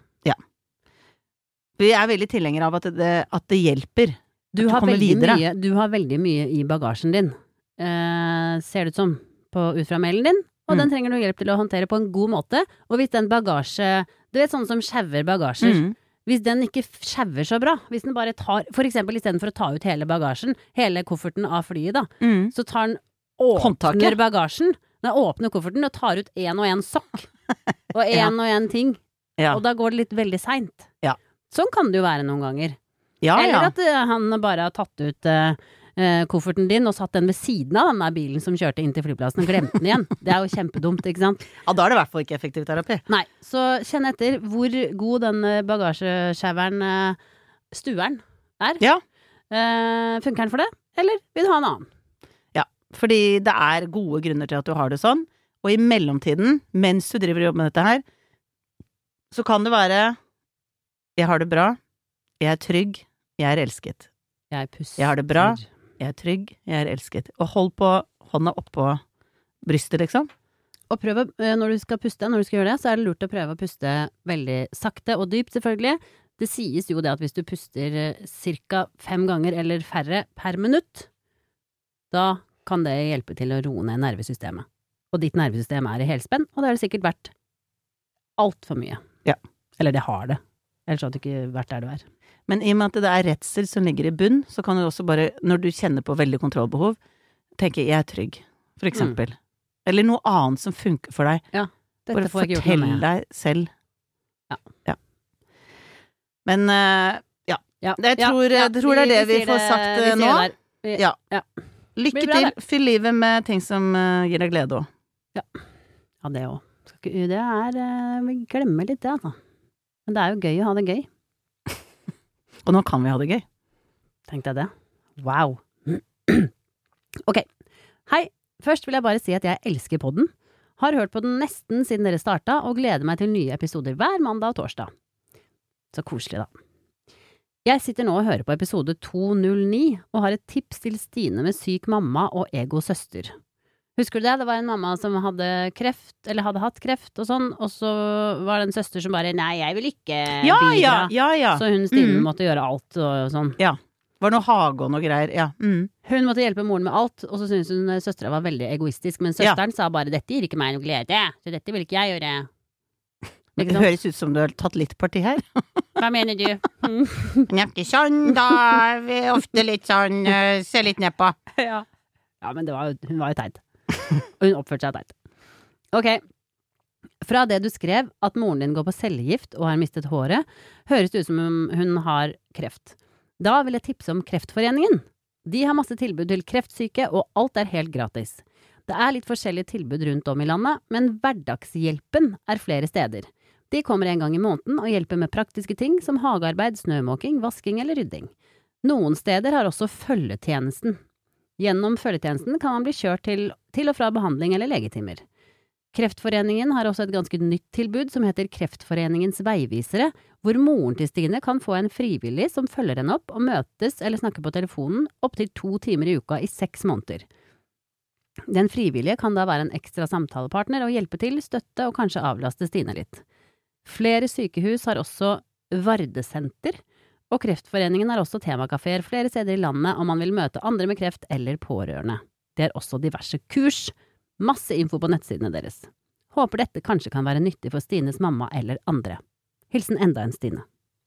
vi er veldig tilhengere av at det, at det hjelper. Du At du har, kommer veldig videre. mye, du har veldig mye i bagasjen din, eh, ser det ut som, på, ut fra mailen din, og Mm. den trenger du hjelp til å håndtere på en god måte. Og hvis den bagasje, du vet sånn som skjæver bagasjer, Mm. hvis den ikke skjæver så bra, hvis den bare tar, for eksempel i stedet for å ta ut hele bagasjen, hele kofferten av flyet da, Mm. så tar den, åpner Håndtaket. bagasjen, den åpner kofferten og tar ut en og en sokk, og en Ja. og en ting, Ja. og da går det litt veldig seint. Ja. Sånn kan det jo være noen ganger. Ja, Eller ja. at eh, han bare har tatt ut eh, eh, kofferten din og satt den ved siden av den der bilen som kjørte inn til flyplassen og glemte den igjen. Det er jo kjempedumt, ikke sant? ja, da er det i hvert fall ikke effektiv terapi. Nei, så kjenn etter hvor god den eh, bagasjeskjæveren, eh, stueren, er. Ja. Eh, funker den for det? Eller vil du ha en annen? Fordi det er gode grunner til at du har det sånn, og i mellomtiden, mens du driver og jobber med dette her, så kan det være jeg har det bra, jeg er trygg, jeg er elsket. Jeg puster. Jeg har det bra. Jeg er trygg, jeg er elsket. Og hold på hånda oppå brystet, liksom. Og prøv, å- når du skal puste, når du skal gjøre det, så er det lurt å prøve å puste veldig sakte og dypt, selvfølgelig. Det sies jo det at hvis du puster eh, cirka fem ganger eller færre per minutt, da kan det hjelpe til å roe ned nervesystemet. Og ditt nervesystem er i helspenn, og det har det sikkert vært alt for mye. Ja. Eller det har det. Ellers hadde det ikke vært der du er. Men i og med at det er redsel som ligger i bunn, så kan du også bare, når du kjenner på veldig kontrollbehov, tenke jeg er trygg, for eksempel. Mm. Eller noe annet som funker for deg. Ja, dette bare får jeg ikke gjort noe fortell med. deg selv. Ja. Ja. Men, uh, ja. Ja. Jeg tror, ja, jeg tror det er det vi, sier får det- sagt vi uh, sier nå. det der. Vi, Ja. ja. Lykke Blir bra, til. det. Fyll livet med ting som uh, gir deg glede også. Ja, det òg. Det er uh, Vi glemmer litt det, altså. Men det er jo gøy å ha det gøy. Og nå kan vi ha det gøy. Tenkte jeg det? Wow. Ok. Hei. Først vil jeg bare si at jeg elsker podden. Har hørt på den nesten siden dere starta, og gleder meg til nye episoder hver mandag og torsdag. Så koselig, da. Jeg sitter nå og hører på episode to null ni, og har et tips til Stine med syk mamma og ego søster. Husker du det? Det var en mamma som hadde kreft, eller hadde hatt kreft og sånn, og så var det en søster som bare, nei, jeg vil ikke Ja, bidra. ja, ja, ja. Så hun Stine Mm. måtte gjøre alt og sånn. Ja. Var noe hage og noe greier, ja. Mm. Hun måtte hjelpe moren med alt, og så syntes hun søstera var veldig egoistisk, men søsteren sa bare, dette gir ikke meg noe glede, så dette vil ikke jeg gjøre. Det Ikke sant? høres ut som du har tatt litt parti her. Hva mener du? Mm. Det er ikke sånn, da er vi ofte litt sånn, uh, se litt ned på. ja. ja, men det var, jo- hun var jo teit. Og hun oppførte seg teit. Ok. Fra det du skrev, at moren din går på cellegift og har mistet håret, høres det ut som om hun har kreft. Da vil jeg tipse om Kreftforeningen. De har masse tilbud til kreftsyke, og alt er helt gratis. Det er litt forskjellige tilbud rundt om i landet, men hverdagshjelpen er flere steder. De kommer en gang i måneden og hjelper med praktiske ting som hagearbeid, snømåking, vasking eller rydding. Noen steder har også følgetjenesten. Gjennom følgetjenesten kan man bli kjørt til, til og fra behandling eller legetimer. Kreftforeningen har også et ganske nytt tilbud som heter Kreftforeningens veivisere, hvor moren til Stine kan få en frivillig som følger henne opp og møtes eller snakker på telefonen opptil to timer i uka i seks måneder. Den frivillige kan da være en ekstra samtalepartner og hjelpe til, støtte og kanskje avlaste Stine litt. Flere sykehus har også Vardesenter, og Kreftforeningen har også temakaféer flere steder i landet om man vil møte andre med kreft eller pårørende. Det er også diverse kurs. Masse info på nettsidene deres. Håper dette kanskje kan være nyttig for Stines mamma eller andre. Hilsen enda en Stine.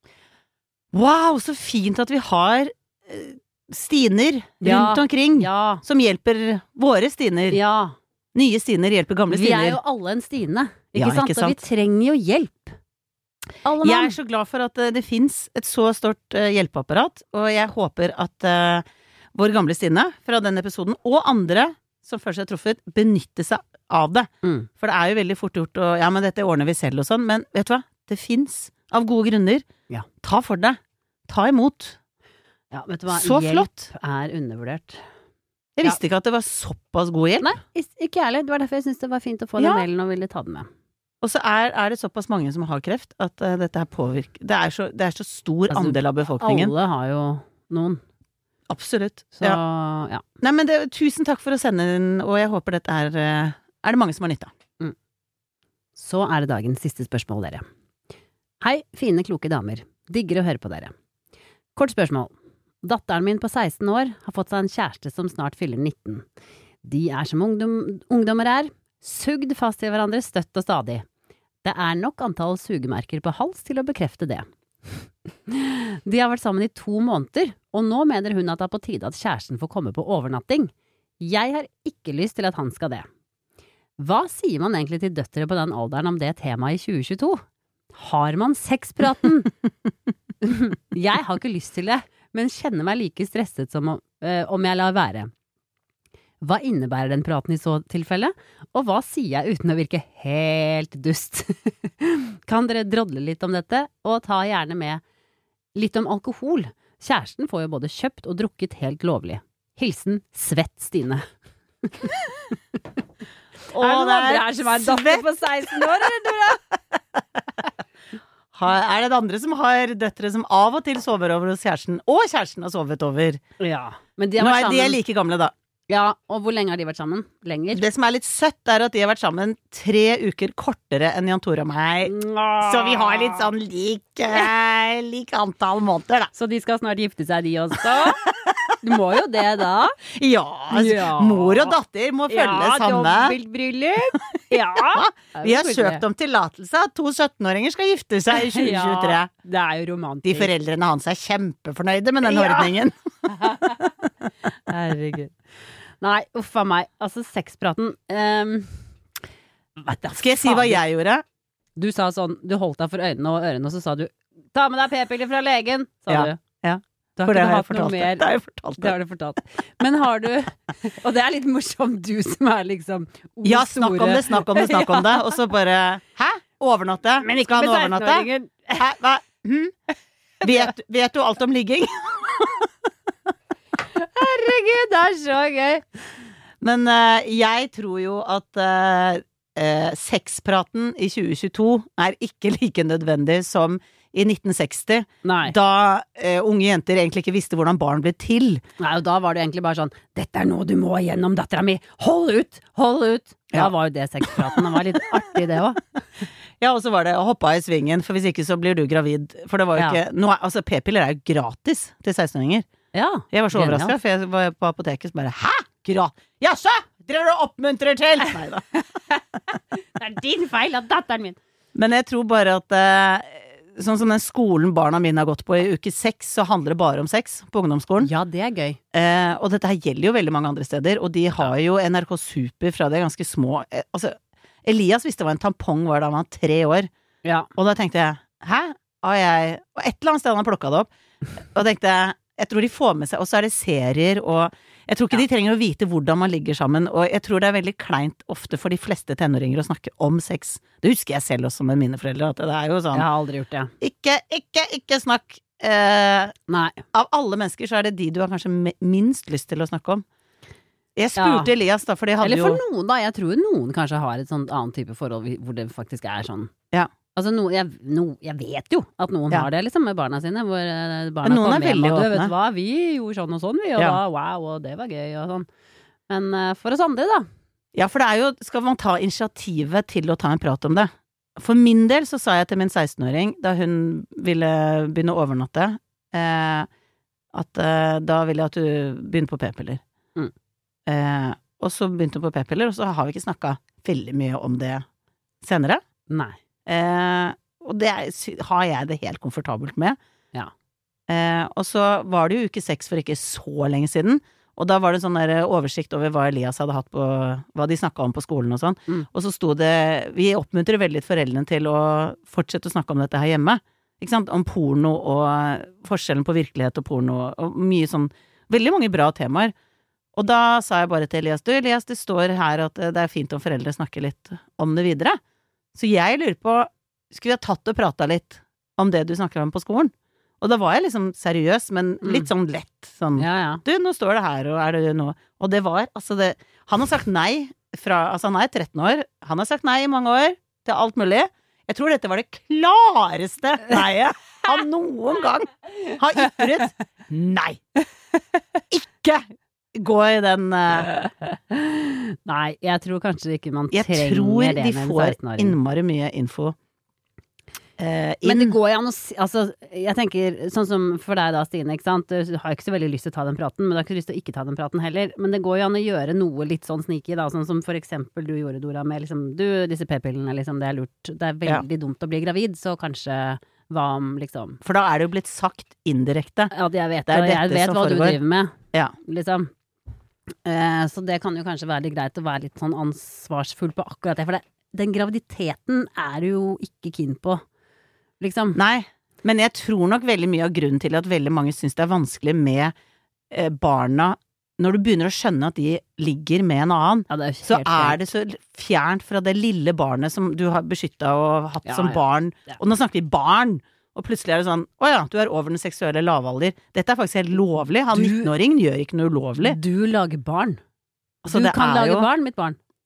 Wow, så fint at vi har eh, Stiner Ja. rundt omkring, Ja, som hjelper våre Stiner. ja. Nye Stiner hjelper gamle Vi er Stiner. jo alle en Stine, ikke Ja, sant? ikke Og vi sant? trenger jo hjelp. Alle Jeg mann. er så glad for at eh, det finnes et så stort eh, hjelpeapparat, og jeg håper at eh, vår gamle Stine fra den episoden, og andre som føler seg truffet, benytter seg av det. Mm. For det er jo veldig fort gjort å, ja, men dette ordner vi selv og sånn, men vet du hva? Det finnes, av gode grunner. Ja. Ta for deg. Ta imot. Ja, vet du hva? Så Hjelp flott. er undervurdert. Jeg Ja. visste ikke at det var såpass god hjelp. Nei, is- ikke jeg heller. Det var derfor jeg syntes det var fint å få den Ja. mailen og ville ta den med. Og så er, er det såpass mange som har kreft, at eh, dette her påvirker det er, så, det er så stor Altså, andel av befolkningen. Alle har jo noen. Absolutt. Så Ja. ja. Nei, men det, tusen takk for å sende inn, og jeg håper dette er eh, Er det mange som har nytte av. Så er det dagens siste spørsmål, dere. Hei, fine, kloke damer. Digger å høre på dere. Kort spørsmål. Datteren min på seksten år har fått seg en kjæreste som snart fyller nitten. De er som ungdom, ungdommer er, sugd fast til hverandre støtt og stadig. Det er nok antall sugemerker på hals til å bekrefte det. De har vært sammen i to måneder, og nå mener hun at det er på tide at kjæresten får komme på overnatting. Jeg har ikke lyst til at han skal det. Hva sier man egentlig til døtre på den alderen om det temaet i tjue tjueto? Har man sexpraten? Jeg har ikke lyst til det, men kjenner meg like stresset som om, øh, om jeg lar være. Hva innebærer den praten i så tilfelle? Og hva sier jeg uten å virke helt dust? Kan dere drodle litt om dette, og ta gjerne med litt om alkohol? Kjæresten får jo både kjøpt og drukket helt lovlig. Hilsen Svett Stine. Og er det noen andre her som er datter på seksten år, eller Dora? Er det det andre som har døtre som av og til sover over hos kjæresten, og kjæresten har sovet over? Ja, men de har Nå vært er sammen. de er like gamle da. Ja, og hvor lenge har de vært sammen? Lenger? Det som er litt søtt er at de har vært sammen tre uker kortere enn Jan Tore og meg. Så vi har litt sånn lik, eh, lik antall måneder da. Så de skal snart gifte seg de også? Du må jo det da. Ja, altså, Ja. mor og datter må følge Ja, samme. dobbeltbryllup. Ja. Vi har søkt om tillatelse at to syttenåringer skal gifte seg i tjue tjuetre. Ja, det er jo romantisk. De foreldrene hans er kjempefornøyde med den Ja. ordningen. Herregud. Nei, uffa meg. Altså, sexpraten um, vet du, Skal jeg si hva fader. jeg gjorde? Du sa sånn, du holdt deg for øynene og ørene, og så sa du ta med deg p-piller fra legen, sa Ja, du. ja. Du har For det ikke har jeg hatt noe fortalt. mer. Det har jeg fortalt. Det har du fortalt. Men har du Og det er litt morsomt, du som er liksom o Ja, snakk om det, snakk om det, snakk om det. Og så bare hæ? Overnatte? Men ikke Skal med han overnatte? sekstenåringen. Hæ? Hva? Hm? Vet, vet du alt om ligging? Herregud, det er så gøy. Men eh, jeg tror jo at eh, eh, sexpraten i tjue tjueto er ikke like nødvendig som i nitten seksti, Nei. da eh, unge jenter egentlig ikke visste hvordan barn ble til. Nei, og da var det egentlig bare sånn dette er noe du må igjennom, dattera mi. Hold ut! Hold ut! Da Ja. var jo det sexpraten. Det var litt artig, det òg. Ja, og så var det å hoppe av i svingen, for hvis ikke så blir du gravid. For det var jo Ja. ikke nå, er- Altså, p-piller er jo gratis til sekstenåringer. Ja. Jeg var så Genialt. overrasket, for jeg var på apoteket og bare hæ? Gra Jaså? Dere du oppmuntrer til? Neida. Det er din feil at datteren min Men jeg tror bare at eh, sånn som den skolen barna mine har gått på i uke seks, så handler det bare om sex på ungdomsskolen. Ja, det er gøy. Eh, og dette her gjelder jo veldig mange andre steder, og de har jo N R K Super fra de er ganske små. Eh, altså, Elias visste hva en tampong var da han var tre år, Ja. og da tenkte jeg hæ? Har jeg Og et eller annet sted han har plukka det opp. Og tenkte jeg jeg tror de får med seg, og så er det serier, og jeg tror ikke de trenger å vite hvordan man ligger sammen, og jeg tror det er veldig kleint ofte for de fleste tenåringer å snakke om sex. Det husker jeg selv også med mine foreldre, at det er jo sånn Jeg har aldri gjort det. ikke, ikke, ikke snakk. Eh, Nei. av alle mennesker så er det de du har kanskje me- minst lyst til å snakke om. Jeg spurte Ja. Elias da, for de hadde Eller for jo noen, da. Jeg tror noen kanskje har et sånt annet type forhold vi- hvor det faktisk er sånn. Ja. Altså, no, jeg, no, jeg vet jo at noen Ja. har det liksom med barna sine. Hvor eh, barna Men noen er kommer hjem veldig og du åpne. vet hva, vi gjorde sånn og sånn, vi, og Ja. da wow, og det var gøy og sånn. Men eh, for oss andre, da. Ja, for det er jo Skal man ta initiativet til å ta en prat om det? For min del så sa jeg til min sekstenåring da hun ville begynne å overnatte, eh, at eh, da vil jeg at du begynner på p-piller. Mm. Eh, og så begynte hun på p-piller, og så har vi ikke snakka veldig mye om det senere. Nei. Eh, og det er, sy- har jeg det helt komfortabelt med. Ja. Eh, og så var det jo uke seks for ikke så lenge siden, og da var det sånn der oversikt over hva Elias hadde hatt på, hva de snakka om på skolen og sånn. Mm. Og så sto det, vi oppmuntrer veldig foreldrene til å fortsette å snakke om dette her hjemme. Ikke sant? Om porno og forskjellen på virkelighet og porno, og mye sånn, veldig mange bra temaer. Og da sa jeg bare til Elias, du Elias, det står her at det er fint om foreldre snakker litt om det videre. Så jeg lurer på, skulle vi ha tatt og pratet litt om det du snakker om på skolen? Og da var jeg liksom seriøs, men litt sånn lett, sånn, Ja, ja. du, nå står det her, og er det nå? Og det var, altså det, han har sagt nei fra, altså han er tretten år, han har sagt nei i mange år, til alt mulig. Jeg tror dette var det klareste neiet han noen gang har ytret. Nei! Ikke gå i den uh, Nei, jeg tror kanskje ikke man Jeg trenger tror det de med en får sekstenåring. innmari mye info eh, inn. Men det går jo an å si Altså, jeg tenker sånn som for deg da, Stine, ikke sant. Du har ikke så veldig lyst til å ta den praten, men du har ikke lyst til å ikke ta den praten heller. Men det går jo an å gjøre noe litt sånn sneaky, da. Sånn som for eksempel du gjorde, Dora, med liksom du, disse p-pillene, liksom, det er lurt. Det er veldig dumt å bli gravid, så kanskje hva om liksom For da er det jo blitt sagt indirekte. Ja, jeg vet Det er det, og jeg dette vet som hva du foregår. driver med, Ja. liksom. Eh, så det kan jo kanskje være litt greit å være litt sånn ansvarsfull på akkurat det, for det, den graviditeten er du jo ikke keen på, liksom. Nei, men jeg tror nok veldig mye av grunnen til at veldig mange syns det er vanskelig med eh, barna, når du begynner å skjønne at de ligger med en annen, Ja, det er så helt er det så fjernt fra det lille barnet som du har beskyttet og hatt Ja, som ja. barn. Ja. Og nå snakker vi barn, og plutselig er det sånn, åja, du er over den seksuelle lavalder. Dette er faktisk helt lovlig. Han Du- nittenåringen gjør ikke noe ulovlig. Du lager barn. Altså, du det kan er lage jo- barn, mitt barn.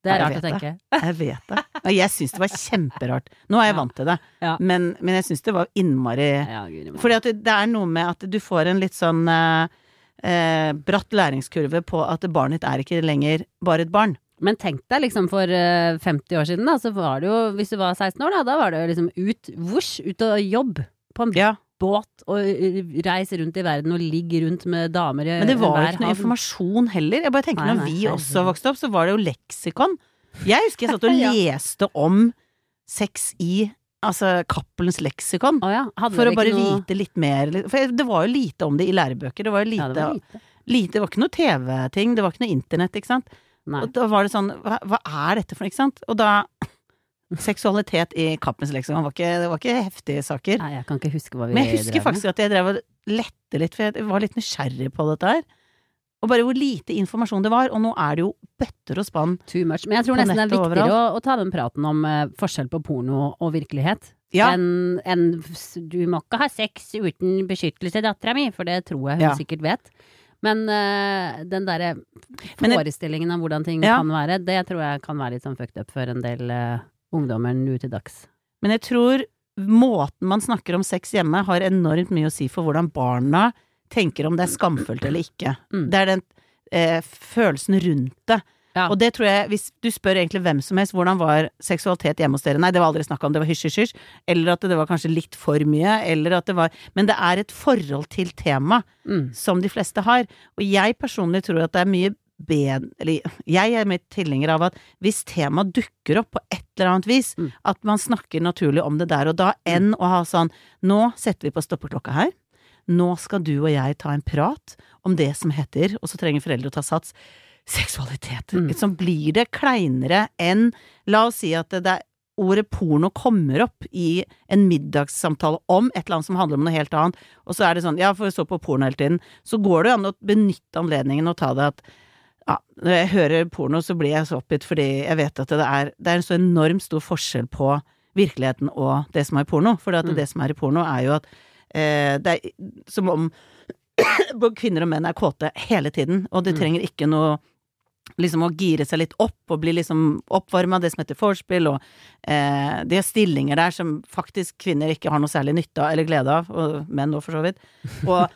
Det er Ja, rart jeg å vet tenke. Jeg vet det. Og jeg synes det var kjemperart. Nå er jeg Ja. vant til det, Ja. men, men jeg synes det var innmari Ja, Gud, Fordi at det, det er noe med at du får en litt sånn eh, eh, bratt læringskurve på at barnet ditt er ikke lenger bare et barn. Men tenk deg liksom for eh, femti år siden, da, så var det jo, hvis du var seksten år, da, da var det jo liksom ut, vosj, ut og jobb på en Ja. båt og uh, reise rundt i verden og ligge rundt med damer i Men det var jo hver ikke noe havn. informasjon heller. Jeg bare tenker Nei, når nei, vi herregud. også vokste opp, så var det jo leksikon. Jeg husker jeg satt og Ja. leste om sex i altså Cappelens leksikon. Å ja, hadde For dere å bare ikke noe... vite litt mer. For det var jo lite om det i lærebøker. Det var jo lite, Ja, det var lite. lite Det var ikke noe T V-ting, det var ikke noe internett, ikke sant. Nei. Og da var det sånn, hva, hva er dette for noe, ikke sant? Og da seksualitet i Cappelens leksikon var ikke, det var ikke heftige saker. Nei, jeg kan ikke huske hva vi Men jeg husker drev med. faktisk at jeg drev og lette litt, for jeg var litt nysgjerrig på dette her. Og bare hvor lite informasjon det var, og nå er det jo bøtter og spann. Too much. Men jeg tror På nesten det er nettet viktigere å, overalt. å ta den praten om eh, forskjell på porno og virkelighet. Ja. Enn enn s- du må ikke ha sex uten beskyttelse, dattera mi, for det tror jeg hun Ja. sikkert vet. Men eh, den derre Men det- forestillingen av hvordan ting Ja. kan være, det tror jeg kan være litt sånn fucked up for en del eh, ungdommer nå til dags. Men jeg tror måten man snakker om sex hjemme har enormt mye å si for hvordan barna tenker om det er skamfullt eller ikke. Mm. Det er den eh, følelsen rundt det. Ja. Og det tror jeg, hvis du spør egentlig hvem som helst, hvordan var seksualitet hjemme hos dere? Nei, det var aldri snakk om, det var hysj, hysj, hysj. Eller at det var kanskje litt for mye, eller at det var Men det er et forhold til tema Mm. som de fleste har. Og jeg personlig tror at det er mye bedre Eller jeg er mer tilhenger av at hvis temaet dukker opp på et eller annet vis, Mm. at man snakker naturlig om det der og da, enn å ha sånn Nå setter vi på stoppeklokka her. Nå skal du og jeg ta en prat om det som heter, og så trenger foreldre å ta sats, seksualitet. Mm. Så blir det kleinere enn La oss si at det er ordet porno kommer opp i en middagssamtale om et eller annet som handler om noe helt annet, og så er det sånn, ja, for vi så på porno hele tiden, så går det jo an å benytte anledningen og ta det at ja, når jeg hører porno så blir jeg så oppgitt fordi jeg vet at det er, det er en så enormt stor forskjell på virkeligheten og det som er porno, for at Mm. det som er i porno er jo at eh, det er som om kvinner og menn er kåte hele tiden, og det Mm. trenger ikke noe liksom å gire seg litt opp og bli liksom oppvarmet, det som heter vorspiel, og eh, de har stillinger der som faktisk kvinner ikke har noe særlig nytte av, eller glede av, og menn også for så vidt. Og,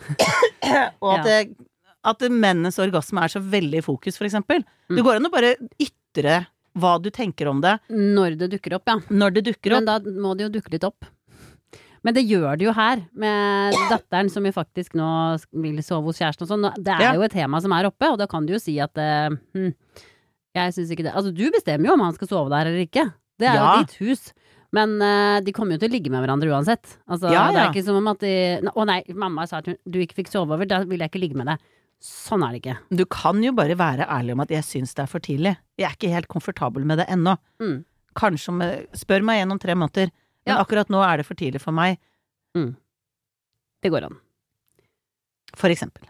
og at, det, at det mennes orgasme er så veldig i fokus, for eksempel. Det Mm. går an å bare ytre hva du tenker om det Når det dukker opp, ja. når det dukker Men opp. da må det jo dukke litt opp. Men det gjør det jo her, med datteren som jo faktisk nå vil sove hos kjæresten og sånn. Det er Ja. jo et tema som er oppe, og da kan du jo si at eh, hm, jeg syns ikke det Altså, du bestemmer jo om han skal sove der eller ikke. Det er Ja. jo ditt hus. Men eh, de kommer jo til å ligge med hverandre uansett. Altså, Ja, Det er ja. ikke som om at de Å nei, mamma sa at hun, du ikke fikk sove over, da vil jeg ikke ligge med deg. Sånn er det ikke. Du kan jo bare være ærlig om at jeg syns det er for tidlig. Jeg er ikke helt komfortabel med det ennå. Mm. Kanskje om Spør meg igjen om tre måneder. Men Ja. akkurat nå er det for tidlig for meg, Det går an. for eksempel.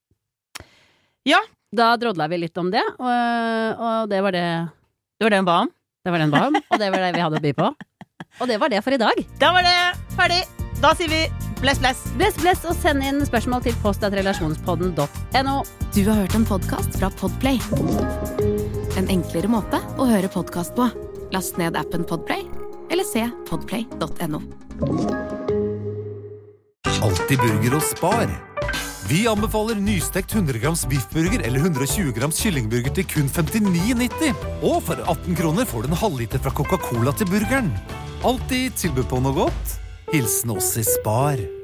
Da drodla vi litt om det, og, og det var det Det var det hun ba om. Det var den ba om, og det var det vi hadde å by på. Og det var det for i dag. Da var det ferdig! Da sier vi bless, bless. Bless, bless, og send inn spørsmål til post at relasjonspodden punktum no. Du har hørt en podcast fra Podplay. En enklere måte å høre podcast på. Last ned appen Podplay, eller se podplay punktum no. Alltid burger og spar. Vi anbefaler nystekt hundre grams biffburger eller hundre og tjue grams kyllingburger til kun femtini nitti. Og for atten kroner får du en halvliter fra Coca-Cola til burgeren. Alltid tilbud på noe godt. Hilsen oss i Spar.